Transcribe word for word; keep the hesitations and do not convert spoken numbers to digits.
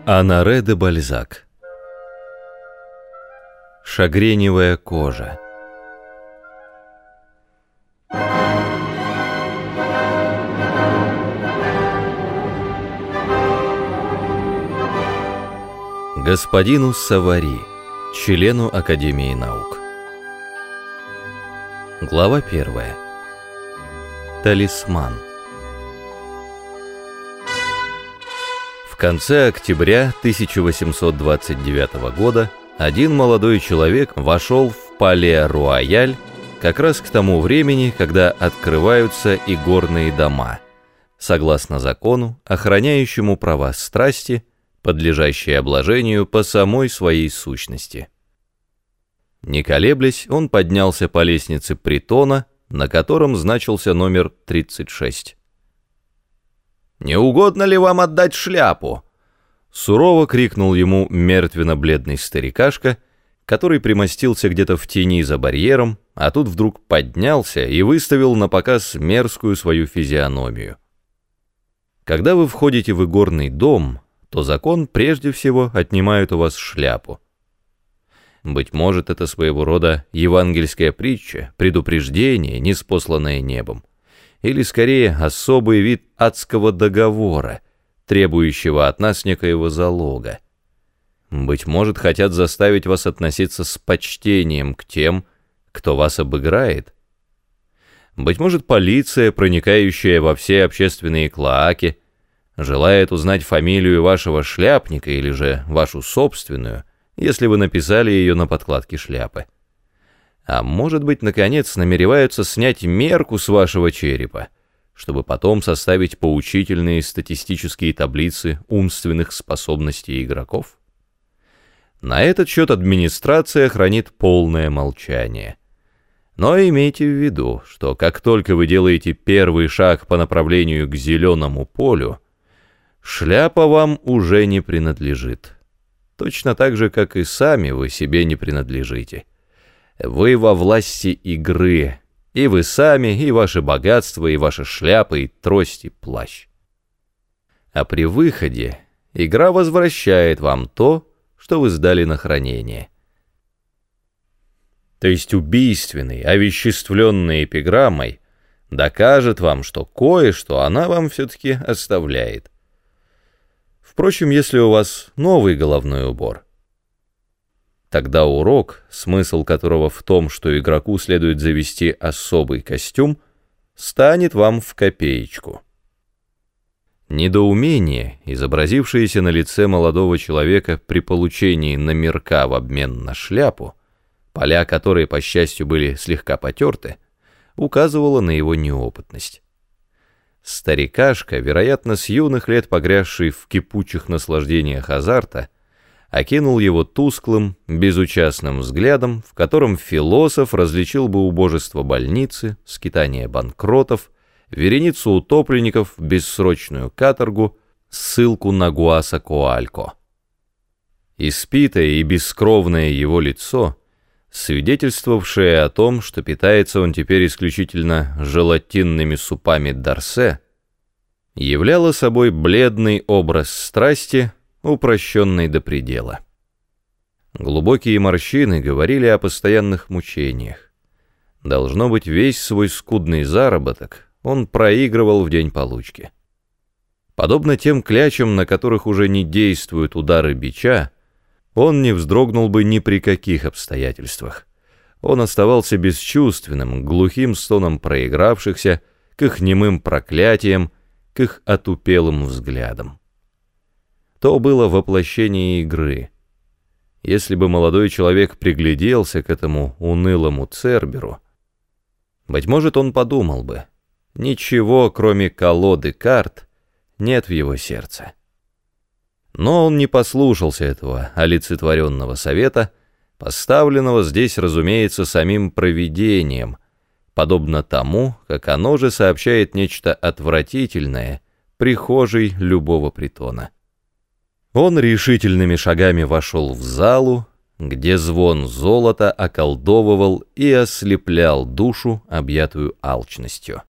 Оноре де Бальзак. Шагреневая кожа. Господину Савари, члену Академии наук. Глава первая. Талисман. В конце октября тысяча восемьсот двадцать девятого года один молодой человек вошел в Пале-Руаяль как раз к тому времени, когда открываются игорные дома, согласно закону, охраняющему права страсти, подлежащие обложению по самой своей сущности. Не колеблясь, он поднялся по лестнице притона, на котором значился номер тридцать шесть. «Не угодно ли вам отдать шляпу?» — сурово крикнул ему мертвенно-бледный старикашка, который примостился где-то в тени за барьером, а тут вдруг поднялся и выставил на показ мерзкую свою физиономию. Когда вы входите в игорный дом, то закон прежде всего отнимает у вас шляпу. Быть может, это своего рода евангельская притча, предупреждение, ниспосланное небом, или, скорее, особый вид адского договора, требующего от нас некоего залога. Быть может, хотят заставить вас относиться с почтением к тем, кто вас обыграет. Быть может, полиция, проникающая во все общественные клоаки, желает узнать фамилию вашего шляпника или же вашу собственную, если вы написали ее на подкладке шляпы. А может быть, наконец, намереваются снять мерку с вашего черепа, чтобы потом составить поучительные статистические таблицы умственных способностей игроков? На этот счет администрация хранит полное молчание. Но имейте в виду, что как только вы делаете первый шаг по направлению к зеленому полю, шляпа вам уже не принадлежит. Точно так же, как и сами вы себе не принадлежите. Вы во власти игры, и вы сами, и ваше богатство, и ваша шляпа, и трость, и плащ. А при выходе игра возвращает вам то, что вы сдали на хранение. То есть убийственный, овеществленной эпиграммой докажет вам, что кое-что она вам все-таки оставляет. Впрочем, если у вас новый головной убор, тогда урок, смысл которого в том, что игроку следует завести особый костюм, станет вам в копеечку. Недоумение, изобразившееся на лице молодого человека при получении номерка в обмен на шляпу, поля которой, по счастью, были слегка потерты, указывало на его неопытность. Старикашка, вероятно, с юных лет погрязший в кипучих наслаждениях азарта, окинул его тусклым, безучастным взглядом, в котором философ различил бы убожество больницы, скитание банкротов, вереницу утопленников, бессрочную каторгу, ссылку на Гуасакоалько. Испитое и бескровное его лицо, свидетельствовавшее о том, что питается он теперь исключительно желатинными супами Дарсе, являло собой бледный образ страсти, упрощенный до предела. Глубокие морщины говорили о постоянных мучениях. Должно быть, весь свой скудный заработок он проигрывал в день получки. Подобно тем клячам, на которых уже не действуют удары бича, он не вздрогнул бы ни при каких обстоятельствах. Он оставался бесчувственным, глухим стоном проигравшихся, к их немым проклятиям, к их отупелым взглядам. То было воплощение игры. Если бы молодой человек пригляделся к этому унылому Церберу, быть может, он подумал бы, ничего, кроме колоды карт, нет в его сердце. Но он не послушался этого олицетворенного совета, поставленного здесь, разумеется, самим провидением, подобно тому, как оно же сообщает нечто отвратительное прихожей любого притона. Он решительными шагами вошел в залу, где звон золота околдовывал и ослеплял душу, объятую алчностью.